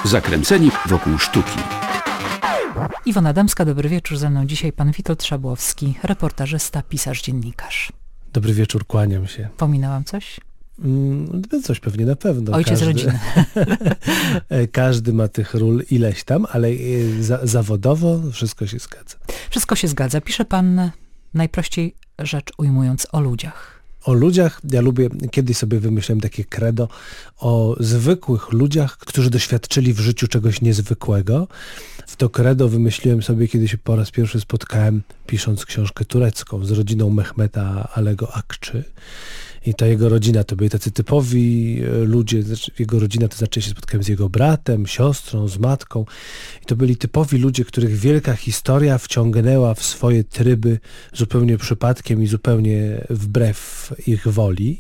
Zakręceni wokół sztuki. Iwona Adamska, dobry wieczór. Ze mną dzisiaj pan Witold Szabłowski, reportażysta, pisarz, dziennikarz. Dobry wieczór, kłaniam się. Pominęłam coś? Coś pewnie na pewno. Ojciec rodziny. Każdy ma tych ról ileś tam, ale zawodowo wszystko się zgadza. Wszystko się zgadza. Pisze pan, najprościej rzecz ujmując, o ludziach. O ludziach, ja lubię, kiedyś sobie wymyśliłem takie credo, o zwykłych ludziach, którzy doświadczyli w życiu czegoś niezwykłego. W to credo wymyśliłem sobie, kiedy się po raz pierwszy spotkałem, pisząc książkę turecką z rodziną Mehmeta Alego Akczy. I ta jego rodzina to byli tacy typowi ludzie, jego rodzina to znaczy się spotkałem z jego bratem, siostrą, z matką. I to byli typowi ludzie, których wielka historia wciągnęła w swoje tryby zupełnie przypadkiem i zupełnie wbrew ich woli.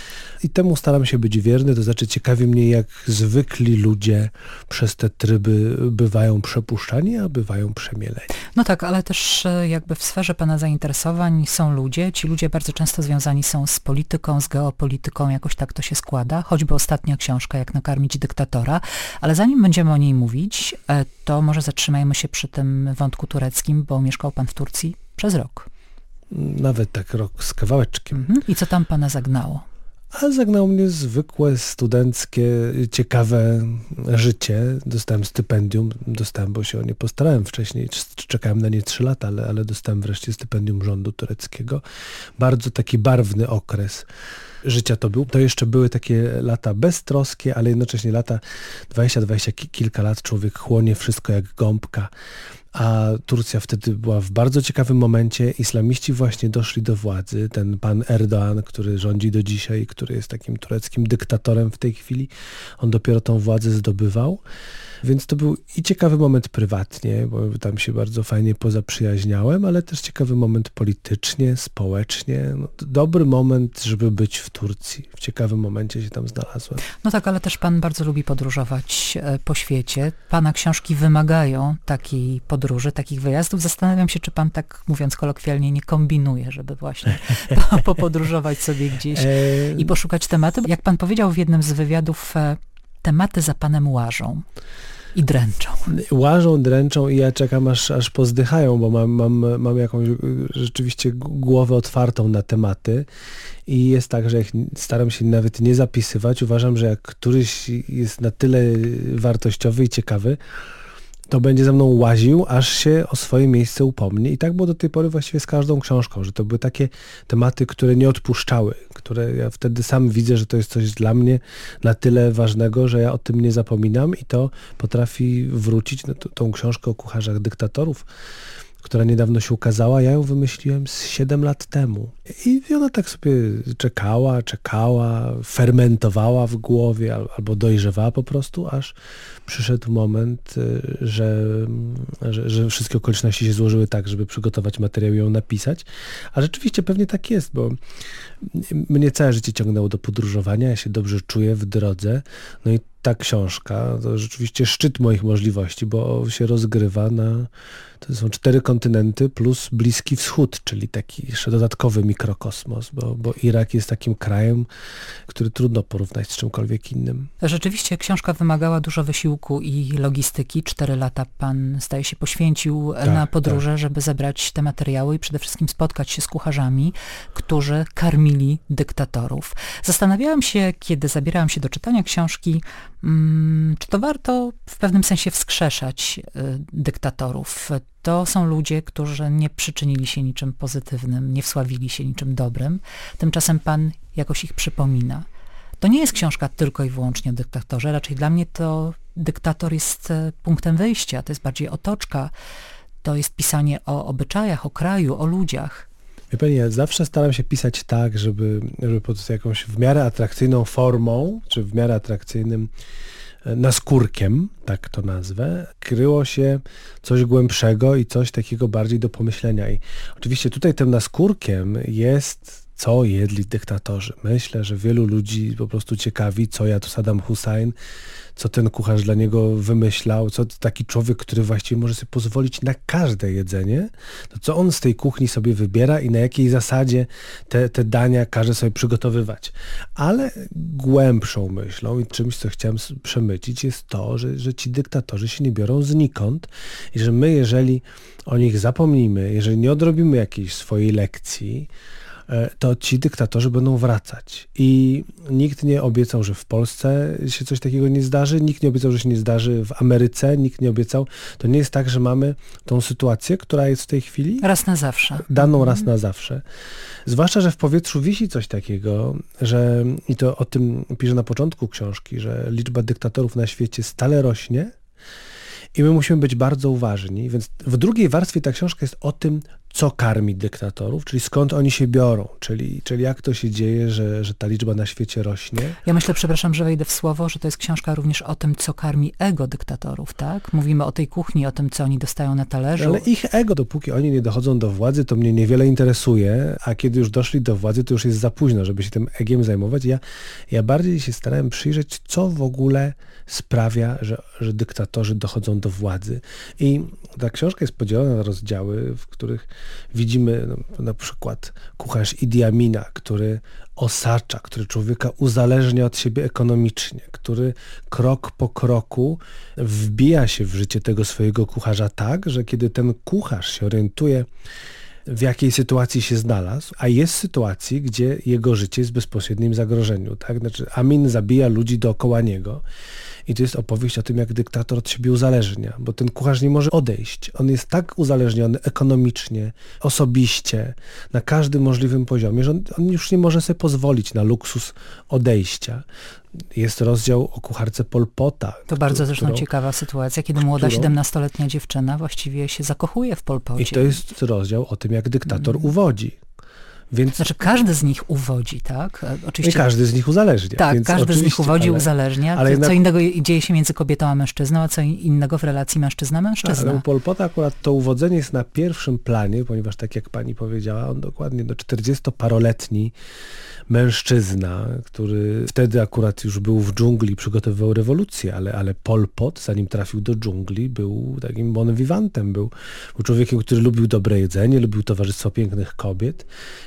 I temu staram się być wierny, to znaczy ciekawi mnie, jak zwykli ludzie przez te tryby bywają przepuszczani, a bywają przemieleni. No tak, ale też jakby w sferze pana zainteresowań są ludzie. Ci ludzie bardzo często związani są z polityką, z geopolityką, jakoś tak to się składa. Choćby ostatnia książka, Jak nakarmić dyktatora. Ale zanim będziemy o niej mówić, to może zatrzymajmy się przy tym wątku tureckim, bo mieszkał pan w Turcji przez rok. Nawet tak rok z kawałeczkiem. I co tam pana zagnało? A zagnał mnie zwykłe, studenckie, ciekawe życie. Dostałem stypendium, bo się o nie postarałem wcześniej. Czekałem na nie 3 lata, ale dostałem wreszcie stypendium rządu tureckiego. Bardzo taki barwny okres życia to był. To jeszcze były takie lata beztroskie, ale jednocześnie lata 20 kilka lat człowiek chłonie wszystko jak gąbka. A Turcja wtedy była w bardzo ciekawym momencie. Islamiści właśnie doszli do władzy. Ten pan Erdoğan, który rządzi do dzisiaj, który jest takim tureckim dyktatorem w tej chwili, on dopiero tą władzę zdobywał. Więc to był i ciekawy moment prywatnie, bo tam się bardzo fajnie pozaprzyjaźniałem, ale też ciekawy moment politycznie, społecznie. Dobry moment, żeby być w Turcji. W ciekawym momencie się tam znalazłem. No tak, ale też pan bardzo lubi podróżować po świecie. Pana książki wymagają takiej podróży, takich wyjazdów. Zastanawiam się, czy pan, tak mówiąc kolokwialnie, nie kombinuje, żeby właśnie popodróżować sobie gdzieś i poszukać tematu. Jak pan powiedział w jednym z wywiadów, tematy za panem łażą i dręczą. Łażą, dręczą i ja czekam, aż pozdychają, bo mam jakąś rzeczywiście głowę otwartą na tematy i jest tak, że jak staram się nawet nie zapisywać, uważam, że jak któryś jest na tyle wartościowy i ciekawy, to będzie ze mną łaził, aż się o swoje miejsce upomni. I tak było do tej pory właściwie z każdą książką, że to były takie tematy, które nie odpuszczały, które ja wtedy sam widzę, że to jest coś dla mnie na tyle ważnego, że ja o tym nie zapominam i to potrafi wrócić. No, tą książkę o kucharzach dyktatorów, która niedawno się ukazała, ja ją wymyśliłem z 7 lat temu. I ona tak sobie czekała, fermentowała w głowie albo dojrzewała po prostu, aż przyszedł moment, że wszystkie okoliczności się złożyły tak, żeby przygotować materiał i ją napisać. A rzeczywiście pewnie tak jest, bo mnie całe życie ciągnęło do podróżowania, ja się dobrze czuję w drodze. No i ta książka to rzeczywiście szczyt moich możliwości, bo się rozgrywa to są 4 kontynenty plus Bliski Wschód, czyli taki jeszcze dodatkowy mikrokosmos, bo Irak jest takim krajem, który trudno porównać z czymkolwiek innym. Rzeczywiście książka wymagała dużo wysiłku i logistyki. 4 lata pan, zdaje się, poświęcił na podróże, żeby zebrać te materiały i przede wszystkim spotkać się z kucharzami, którzy karmili dyktatorów. Zastanawiałam się, kiedy zabierałam się do czytania książki, czy to warto w pewnym sensie wskrzeszać dyktatorów. To są ludzie, którzy nie przyczynili się niczym pozytywnym, nie wsławili się niczym dobrym. Tymczasem pan jakoś ich przypomina. To nie jest książka tylko i wyłącznie o dyktatorze. Raczej dla mnie to dyktator jest punktem wyjścia. To jest bardziej otoczka. To jest pisanie o obyczajach, o kraju, o ludziach. Wie pani, ja zawsze staram się pisać tak, żeby pod jakąś w miarę atrakcyjną formą, czy w miarę atrakcyjnym naskórkiem, tak to nazwę, kryło się coś głębszego i coś takiego bardziej do pomyślenia. I oczywiście tutaj tym naskórkiem jest co jedli dyktatorzy. Myślę, że wielu ludzi po prostu ciekawi, co jadł Saddam Hussein, co ten kucharz dla niego wymyślał, co taki człowiek, który właściwie może sobie pozwolić na każde jedzenie, to co on z tej kuchni sobie wybiera i na jakiej zasadzie te dania każe sobie przygotowywać. Ale głębszą myślą i czymś, co chciałem przemycić, jest to, że ci dyktatorzy się nie biorą znikąd i że my, jeżeli o nich zapomnimy, jeżeli nie odrobimy jakiejś swojej lekcji, to ci dyktatorzy będą wracać. I nikt nie obiecał, że w Polsce się coś takiego nie zdarzy, nikt nie obiecał, że się nie zdarzy w Ameryce, nikt nie obiecał. To nie jest tak, że mamy tą sytuację, która jest w tej chwili raz na zawsze. Daną raz na zawsze. Zwłaszcza, że w powietrzu wisi coś takiego, że, i to o tym pisze na początku książki, że liczba dyktatorów na świecie stale rośnie i my musimy być bardzo uważni. Więc w drugiej warstwie ta książka jest o tym, co karmi dyktatorów, czyli skąd oni się biorą, czyli jak to się dzieje, że ta liczba na świecie rośnie. Ja myślę, przepraszam, że wejdę w słowo, że to jest książka również o tym, co karmi ego dyktatorów, tak? Mówimy o tej kuchni, o tym, co oni dostają na talerzu. Ale ich ego, dopóki oni nie dochodzą do władzy, to mnie niewiele interesuje, a kiedy już doszli do władzy, to już jest za późno, żeby się tym egiem zajmować. Ja bardziej się starałem przyjrzeć, co w ogóle sprawia, że dyktatorzy dochodzą do władzy. I ta książka jest podzielona na rozdziały, w których widzimy na przykład kucharz Idi Amina, który osacza, który człowieka uzależnia od siebie ekonomicznie, który krok po kroku wbija się w życie tego swojego kucharza tak, że kiedy ten kucharz się orientuje, w jakiej sytuacji się znalazł, a jest sytuacji, gdzie jego życie jest w bezpośrednim zagrożeniu. Tak? Znaczy Amin zabija ludzi dookoła niego i to jest opowieść o tym, jak dyktator od siebie uzależnia, bo ten kucharz nie może odejść. On jest tak uzależniony ekonomicznie, osobiście, na każdym możliwym poziomie, że on już nie może sobie pozwolić na luksus odejścia. Jest rozdział o kucharce Pol Pota. To bardzo zresztą ciekawa sytuacja, kiedy młoda 17-letnia dziewczyna właściwie się zakochuje w Pol Pocie. I to jest rozdział o tym, jak dyktator uwodzi. Więc... Znaczy każdy z nich uwodzi, tak? Oczywiście... I każdy z nich uzależnia. Tak, więc każdy z nich uwodzi, uzależnia. Ale jednak... Co innego dzieje się między kobietą a mężczyzną, a co innego w relacji mężczyzna-mężczyzna. Ale u Pol Pota akurat to uwodzenie jest na pierwszym planie, ponieważ tak jak pani powiedziała, on dokładnie 40-paroletni mężczyzna, który wtedy akurat już był w dżungli, przygotowywał rewolucję, ale Pol Pot, zanim trafił do dżungli, był takim bon vivantem, był człowiekiem, który lubił dobre jedzenie, lubił towarzystwo pięknych kobiet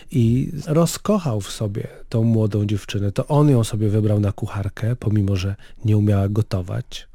i rozkochał w sobie tą młodą dziewczynę. To on ją sobie wybrał na kucharkę, pomimo że nie umiała gotować.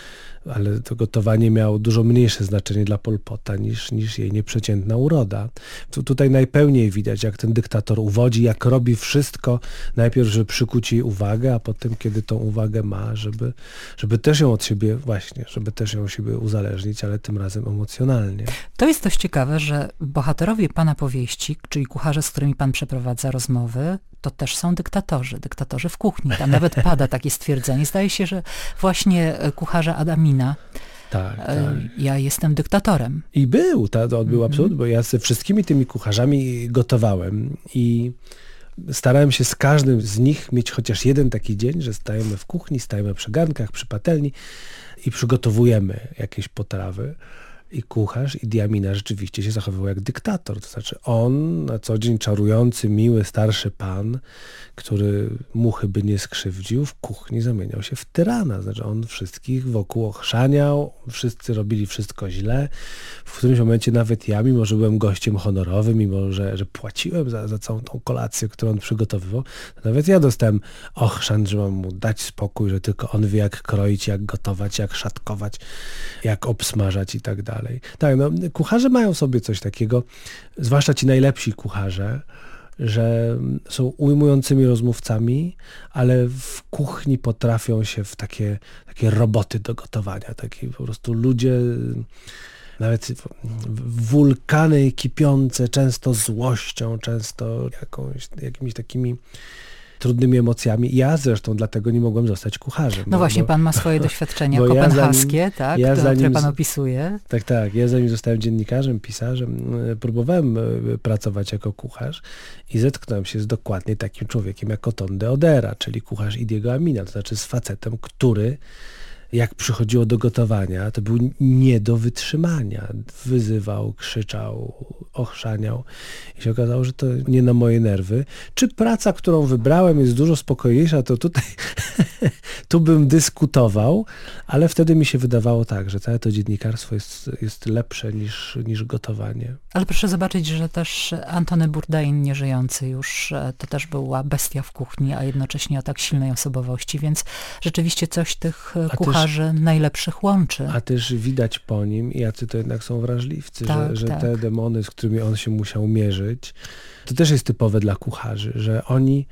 Ale to gotowanie miało dużo mniejsze znaczenie dla Pol Pota niż jej nieprzeciętna uroda. Tutaj najpełniej widać, jak ten dyktator uwodzi, jak robi wszystko, najpierw, żeby przykuć jej uwagę, a potem, kiedy tą uwagę ma, żeby też ją od siebie, właśnie, żeby też ją od siebie uzależnić, ale tym razem emocjonalnie. To jest dość ciekawe, że bohaterowie pana powieści, czyli kucharze, z którymi pan przeprowadza rozmowy, to też są dyktatorzy w kuchni. Tam nawet pada takie stwierdzenie. Zdaje się, że właśnie kucharza Adamina, tak. Ja jestem dyktatorem. I on był absolutnie, bo ja ze wszystkimi tymi kucharzami gotowałem i starałem się z każdym z nich mieć chociaż jeden taki dzień, że stajemy w kuchni, stajemy przy garnkach, przy patelni i przygotowujemy jakieś potrawy. I kucharz Idi Amina rzeczywiście się zachowywał jak dyktator. To znaczy on na co dzień czarujący, miły, starszy pan, który muchy by nie skrzywdził, w kuchni zamieniał się w tyrana. Znaczy on wszystkich wokół ochrzaniał, wszyscy robili wszystko źle. W którymś momencie nawet ja, mimo że byłem gościem honorowym, mimo że płaciłem za całą tą kolację, którą on przygotowywał, nawet ja dostałem ochrzan, że mam mu dać spokój, że tylko on wie, jak kroić, jak gotować, jak szatkować, jak obsmażać i tak dalej. Tak, kucharze mają sobie coś takiego, zwłaszcza ci najlepsi kucharze, że są ujmującymi rozmówcami, ale w kuchni potrafią się w takie roboty do gotowania. Takie po prostu ludzie, nawet wulkany kipiące, często złością, często jakimiś takimi trudnymi emocjami. Ja zresztą dlatego nie mogłem zostać kucharzem. No właśnie, pan ma swoje doświadczenia kopenhaskie, które pan opisuje. Tak. Ja zanim zostałem dziennikarzem, pisarzem, próbowałem pracować jako kucharz i zetknąłem się z dokładnie takim człowiekiem jak Oton de Odera, czyli kucharz Idiego Amina, to znaczy z facetem, który jak przychodziło do gotowania, to był nie do wytrzymania. Wyzywał, krzyczał, ochrzaniał. I się okazało, że to nie na moje nerwy. Czy praca, którą wybrałem, jest dużo spokojniejsza, to tutaj tu bym dyskutował, ale wtedy mi się wydawało tak, że całe to dziennikarstwo jest lepsze niż gotowanie. Ale proszę zobaczyć, że też Antony Bourdain, nieżyjący już, to też była bestia w kuchni, a jednocześnie o tak silnej osobowości, więc rzeczywiście coś tych kucharzy najlepszych łączy. A też widać po nim, jacy to jednak są wrażliwcy, że tak. Te demony, z którymi on się musiał mierzyć, to też jest typowe dla kucharzy, że oni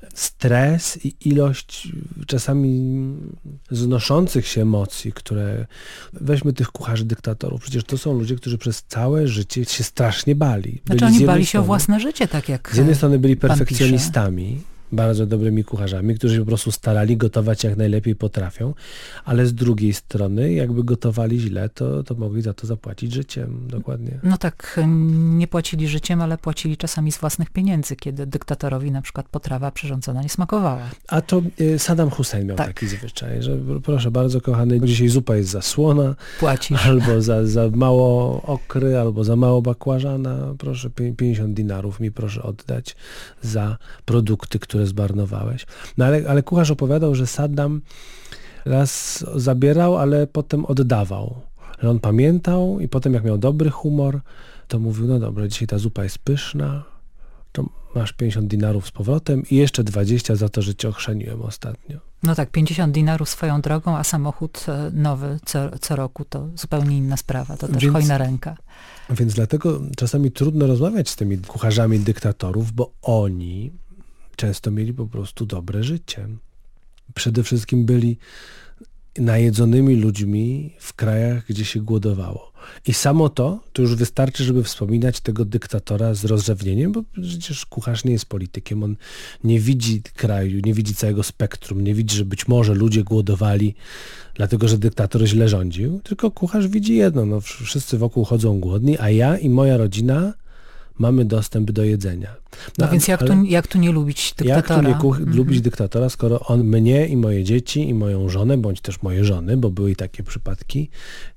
stres i ilość czasami znoszących się emocji, które... Weźmy tych kucharzy dyktatorów. Przecież to są ludzie, którzy przez całe życie się strasznie bali. Znaczy oni bali się o własne życie, tak jak z jednej strony byli perfekcjonistami, bardzo dobrymi kucharzami, którzy się po prostu starali gotować jak najlepiej potrafią, ale z drugiej strony jakby gotowali źle, to mogli za to zapłacić życiem. Dokładnie. No tak, nie płacili życiem, ale płacili czasami z własnych pieniędzy, kiedy dyktatorowi na przykład potrawa przyrządzona nie smakowała. A to Saddam Hussein miał taki zwyczaj, że proszę bardzo kochany, dzisiaj zupa jest za słona, płacisz. Albo za mało okry, albo za mało bakłażana, proszę 50 dinarów mi proszę oddać za produkty, które zmarnowałeś. No ale kucharz opowiadał, że Saddam raz zabierał, ale potem oddawał. Że on pamiętał i potem jak miał dobry humor, to mówił, no dobra, dzisiaj ta zupa jest pyszna, to masz 50 dinarów z powrotem i jeszcze 20 za to, że cię ochrzaniłem ostatnio. No tak, 50 dinarów swoją drogą, a samochód nowy co roku to zupełnie inna sprawa. To też hojna ręka. Więc dlatego czasami trudno rozmawiać z tymi kucharzami dyktatorów, bo oni często mieli po prostu dobre życie. Przede wszystkim byli najedzonymi ludźmi w krajach, gdzie się głodowało. I samo to już wystarczy, żeby wspominać tego dyktatora z rozrzewnieniem, bo przecież kucharz nie jest politykiem. On nie widzi kraju, nie widzi całego spektrum, nie widzi, że być może ludzie głodowali dlatego, że dyktator źle rządził, tylko kucharz widzi jedno, no wszyscy wokół chodzą głodni, a ja i moja rodzina mamy dostęp do jedzenia. No więc jak tu nie lubić dyktatora? Jak tu nie lubić dyktatora, skoro on mnie i moje dzieci i moją żonę, bądź też moje żony, bo były i takie przypadki,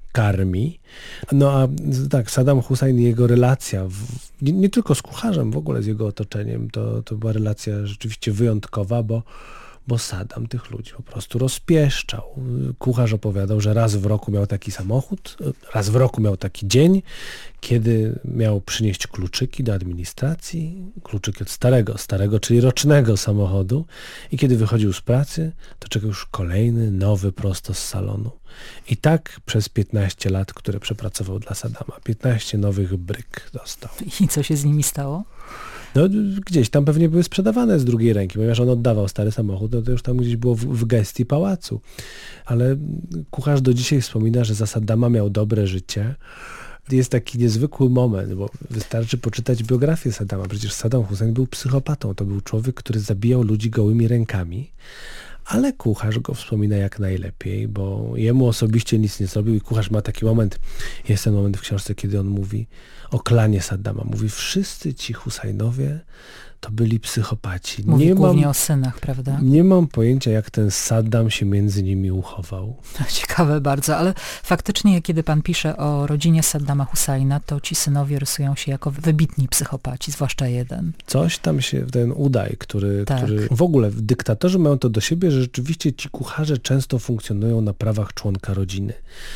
karmi. No a tak, Saddam Hussein i jego relacja, nie tylko z kucharzem, w ogóle z jego otoczeniem, to była relacja rzeczywiście wyjątkowa, bo Saddam tych ludzi po prostu rozpieszczał. Kucharz opowiadał, że raz w roku miał taki samochód, raz w roku miał taki dzień, kiedy miał przynieść kluczyki do administracji, kluczyki od starego, czyli rocznego samochodu i kiedy wychodził z pracy, to czekał już kolejny, nowy, prosto z salonu. I tak przez 15 lat, które przepracował dla Saddama. 15 nowych bryk dostał. I co się z nimi stało? No gdzieś tam pewnie były sprzedawane z drugiej ręki, ponieważ on oddawał stary samochód, no to już tam gdzieś było w gestii pałacu. Ale kucharz do dzisiaj wspomina, że za Saddama miał dobre życie. Jest taki niezwykły moment, bo wystarczy poczytać biografię Saddama. Przecież Saddam Hussein był psychopatą. To był człowiek, który zabijał ludzi gołymi rękami. Ale kucharz go wspomina jak najlepiej, bo jemu osobiście nic nie zrobił i kucharz ma taki moment, jest ten moment w książce, kiedy on mówi o klanie Saddama. Mówi, wszyscy ci Husajnowie to byli psychopaci. Mówi głównie o synach, prawda? Nie mam pojęcia, jak ten Saddam się między nimi uchował. Ciekawe bardzo, ale faktycznie, kiedy pan pisze o rodzinie Saddama Husajna, to ci synowie rysują się jako wybitni psychopaci, zwłaszcza jeden. Coś tam się, ten Udaj, który w ogóle dyktatorzy mają to do siebie, że rzeczywiście ci kucharze często funkcjonują na prawach członka rodziny.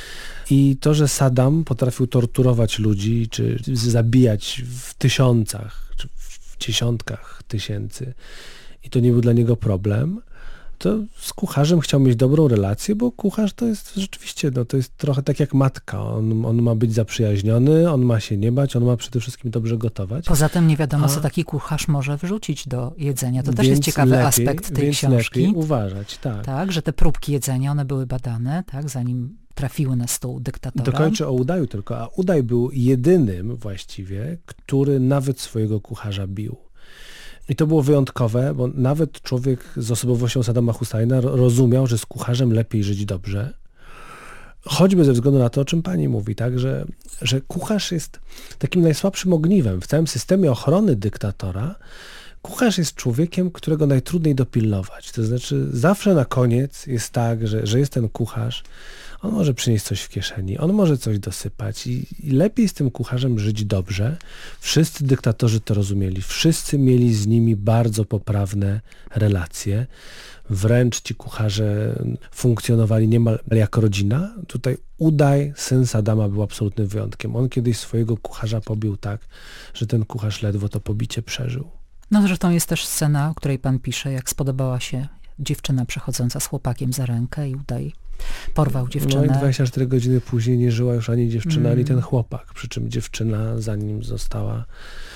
I to, że Saddam potrafił torturować ludzi, czy zabijać w tysiącach, czy w dziesiątkach tysięcy i to nie był dla niego problem, to z kucharzem chciał mieć dobrą relację, bo kucharz to jest rzeczywiście, no to jest trochę tak jak matka. On ma być zaprzyjaźniony, on ma się nie bać, on ma przede wszystkim dobrze gotować. Poza tym nie wiadomo, co taki kucharz może wrzucić do jedzenia. To też jest ciekawy aspekt tej książki. Lepiej uważać, tak. Tak, że te próbki jedzenia, one były badane, tak, zanim trafiły na stół dyktatora. Dokończę o Udaju tylko, a Udaj był jedynym właściwie, który nawet swojego kucharza bił. I to było wyjątkowe, bo nawet człowiek z osobowością Saddama Husajna rozumiał, że z kucharzem lepiej żyć dobrze. Choćby ze względu na to, o czym pani mówi, tak, że kucharz jest takim najsłabszym ogniwem. W całym systemie ochrony dyktatora kucharz jest człowiekiem, którego najtrudniej dopilnować. To znaczy zawsze na koniec jest tak, że jest ten kucharz, on może przynieść coś w kieszeni, on może coś dosypać i lepiej z tym kucharzem żyć dobrze. Wszyscy dyktatorzy to rozumieli, wszyscy mieli z nimi bardzo poprawne relacje. Wręcz ci kucharze funkcjonowali niemal jako rodzina. Tutaj Udaj, syn Saddama, był absolutnym wyjątkiem. On kiedyś swojego kucharza pobił tak, że ten kucharz ledwo to pobicie przeżył. No zresztą jest też scena, o której pan pisze, jak spodobała się dziewczyna przechodząca z chłopakiem za rękę i Udaj porwał dziewczynę. No i 24 godziny później nie żyła już ani dziewczyna, ani ten chłopak. Przy czym dziewczyna, zanim została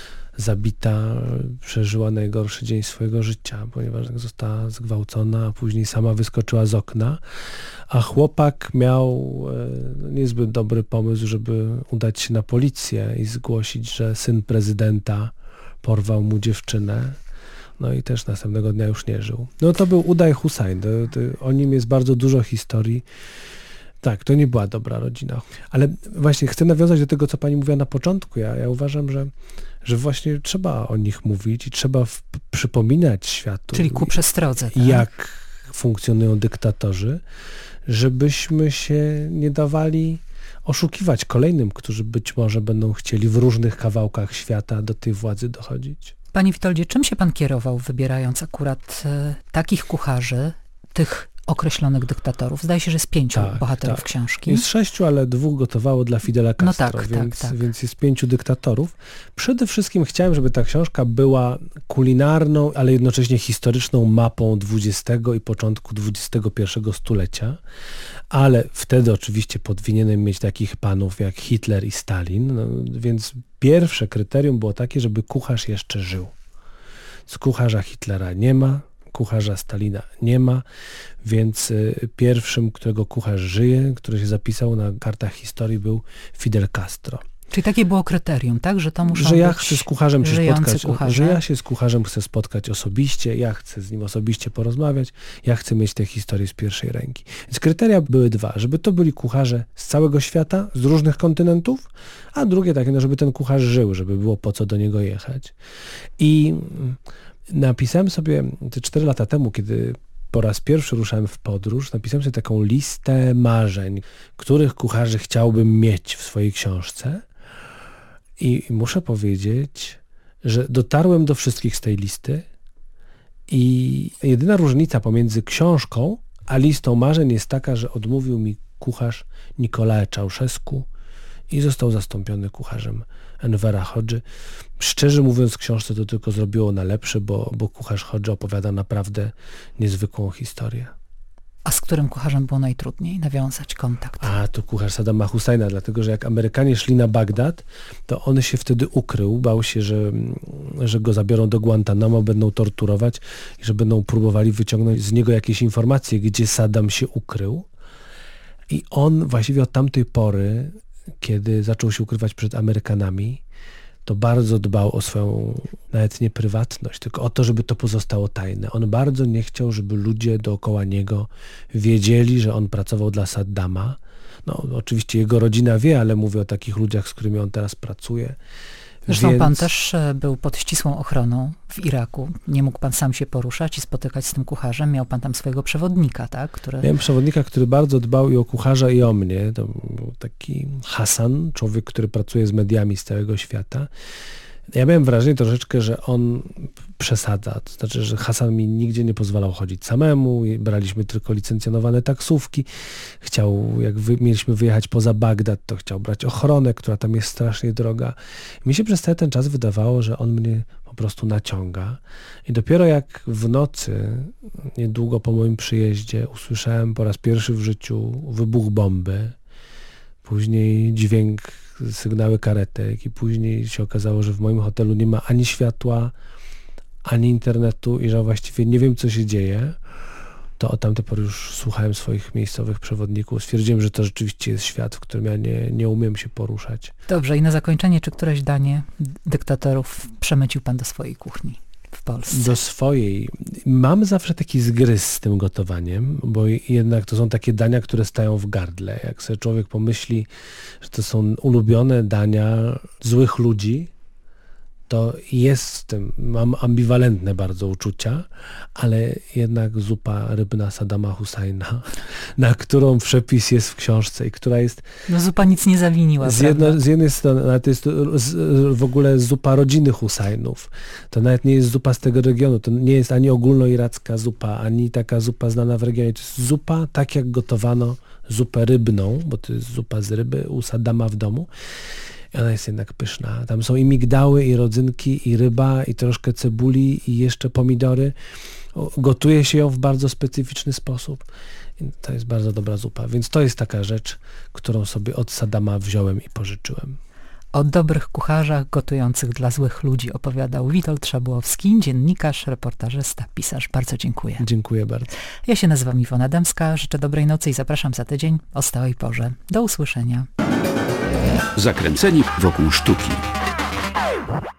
zabita, przeżyła najgorszy dzień swojego życia, ponieważ została zgwałcona, a później sama wyskoczyła z okna, a chłopak miał niezbyt dobry pomysł, żeby udać się na policję i zgłosić, że syn prezydenta porwał mu dziewczynę. No i też następnego dnia już nie żył. No to był Uday Hussain. O nim jest bardzo dużo historii. Tak, to nie była dobra rodzina. Ale właśnie chcę nawiązać do tego, co pani mówiła na początku. Ja uważam, że właśnie trzeba o nich mówić i trzeba przypominać światu. Czyli ku przestrodze. Tak? Jak funkcjonują dyktatorzy, żebyśmy się nie dawali oszukiwać kolejnym, którzy być może będą chcieli w różnych kawałkach świata do tej władzy dochodzić. Panie Witoldzie, czym się pan kierował, wybierając akurat takich kucharzy, tych określonych dyktatorów? Zdaje się, że jest 5 bohaterów książki. Jest 6, ale 2 gotowało dla Fidela Castro, więc jest 5 dyktatorów. Przede wszystkim chciałem, żeby ta książka była kulinarną, ale jednocześnie historyczną mapą XX i początku XXI stulecia, ale wtedy oczywiście powinienem mieć takich panów jak Hitler i Stalin, więc pierwsze kryterium było takie, żeby kucharz jeszcze żył. Z kucharza Hitlera nie ma, kucharza Stalina nie ma, więc pierwszym, którego kucharz żyje, który się zapisał na kartach historii, był Fidel Castro. Czyli takie było kryterium, tak? Że to muszą że ja być chcę z kucharzem się spotkać, kucharze. że ja się z kucharzem chcę spotkać osobiście, ja chcę z nim osobiście porozmawiać, ja chcę mieć tę historię z pierwszej ręki. Więc kryteria były 2, żeby to byli kucharze z całego świata, z różnych kontynentów, a drugie takie, żeby ten kucharz żył, żeby było po co do niego jechać. I napisałem sobie te 4 lata temu, kiedy po raz pierwszy ruszałem w podróż, napisałem sobie taką listę marzeń, których kucharzy chciałbym mieć w swojej książce. I muszę powiedzieć, że dotarłem do wszystkich z tej listy i jedyna różnica pomiędzy książką a listą marzeń jest taka, że odmówił mi kucharz Nicolae Ceausescu i został zastąpiony kucharzem Envera Hodży. Szczerze mówiąc, książce to tylko zrobiło na lepsze, bo kucharz Hodży opowiada naprawdę niezwykłą historię. A z którym kucharzem było najtrudniej nawiązać kontakt? A to kucharz Saddama Husseina, dlatego że jak Amerykanie szli na Bagdad, to on się wtedy ukrył, bał się, że go zabiorą do Guantanamo, będą torturować i że będą próbowali wyciągnąć z niego jakieś informacje, gdzie Saddam się ukrył. I on właściwie od tamtej pory, kiedy zaczął się ukrywać przed Amerykanami, to bardzo dbał o swoją, nawet nie prywatność, tylko o to, żeby to pozostało tajne. On bardzo nie chciał, żeby ludzie dookoła niego wiedzieli, że on pracował dla Saddama. No, oczywiście jego rodzina wie, ale mówię o takich ludziach, z którymi on teraz pracuje. Zresztą pan też był pod ścisłą ochroną w Iraku. Nie mógł pan sam się poruszać i spotykać z tym kucharzem. Miał pan tam swojego przewodnika, tak? Miałem przewodnika, który bardzo dbał i o kucharza, i o mnie. To był taki Hasan, człowiek, który pracuje z mediami z całego świata. Ja miałem wrażenie troszeczkę, że on przesadza. To znaczy, że Hasan mi nigdzie nie pozwalał chodzić samemu. Braliśmy tylko licencjonowane taksówki. Mieliśmy wyjechać poza Bagdad, to chciał brać ochronę, która tam jest strasznie droga. Mi się przez cały ten czas wydawało, że on mnie po prostu naciąga. I dopiero jak w nocy, niedługo po moim przyjeździe, usłyszałem po raz pierwszy w życiu wybuch bomby, później dźwięk, sygnały karetek i później się okazało, że w moim hotelu nie ma ani światła, ani internetu i że właściwie nie wiem, co się dzieje, to od tamtej pory już słuchałem swoich miejscowych przewodników. Stwierdziłem, że to rzeczywiście jest świat, w którym ja nie umiem się poruszać. Dobrze, i na zakończenie, czy któreś danie dyktatorów przemycił pan do swojej kuchni w Polsce? Do swojej. Mam zawsze taki zgryz z tym gotowaniem, bo jednak to są takie dania, które stają w gardle. Jak sobie człowiek pomyśli, że to są ulubione dania złych ludzi, to jest z tym, mam ambiwalentne bardzo uczucia, ale jednak zupa rybna Saddama Husajna, na którą przepis jest w książce i która jest... No zupa nic nie zawiniła, z jednej strony, ale to jest w ogóle zupa rodziny Husajnów. To nawet nie jest zupa z tego regionu, to nie jest ani ogólnoiracka zupa, ani taka zupa znana w regionie. To jest zupa tak jak gotowano zupę rybną, bo to jest zupa z ryby u Saddama w domu. I ona jest jednak pyszna. Tam są i migdały, i rodzynki, i ryba, i troszkę cebuli, i jeszcze pomidory. Gotuje się ją w bardzo specyficzny sposób. I to jest bardzo dobra zupa. Więc to jest taka rzecz, którą sobie od Saddama wziąłem i pożyczyłem. O dobrych kucharzach gotujących dla złych ludzi opowiadał Witold Szabłowski, dziennikarz, reportażysta, pisarz. Bardzo dziękuję. Dziękuję bardzo. Ja się nazywam Iwona Adamska, życzę dobrej nocy i zapraszam za tydzień o stałej porze. Do usłyszenia. Zakręceni wokół sztuki.